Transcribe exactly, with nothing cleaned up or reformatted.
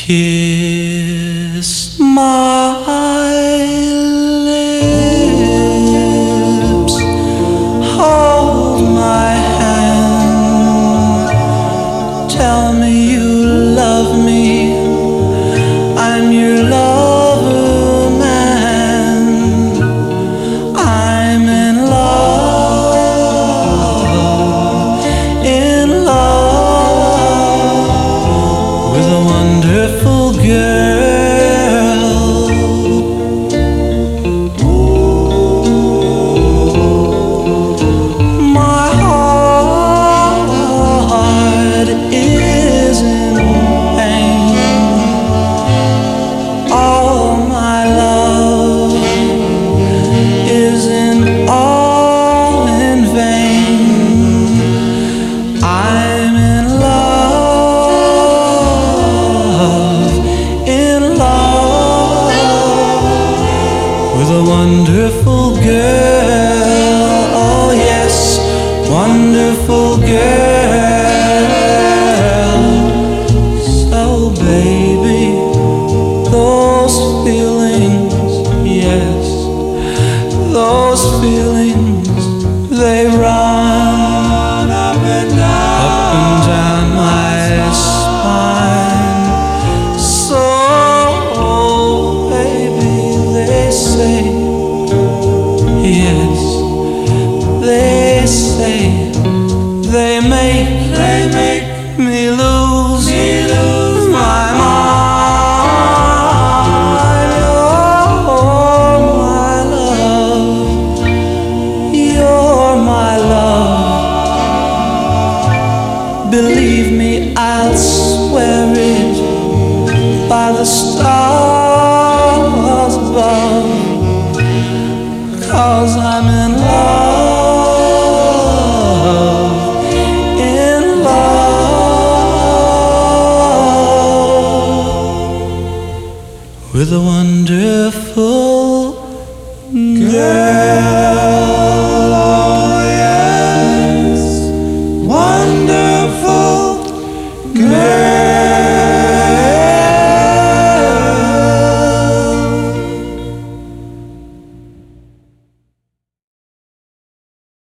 Kiss my lips, hold my hand, tell me you love me, I'm your lover man, I'm in love, in love with a wonderful girl. My heart is in pain. All my love is in all in vain. I'm in love, in love with a wonderful girl. Oh yes, wonderful girl. So baby, those feelings, yes, those feelings, they run up and down, up and down my spine. So baby, they say, yes, they say, they make, they make me lose, me lose my mind. You're my love, you're my love. Believe me, I'll swear it by the stars above, 'cause I'm in love, in love with a wonderful girl.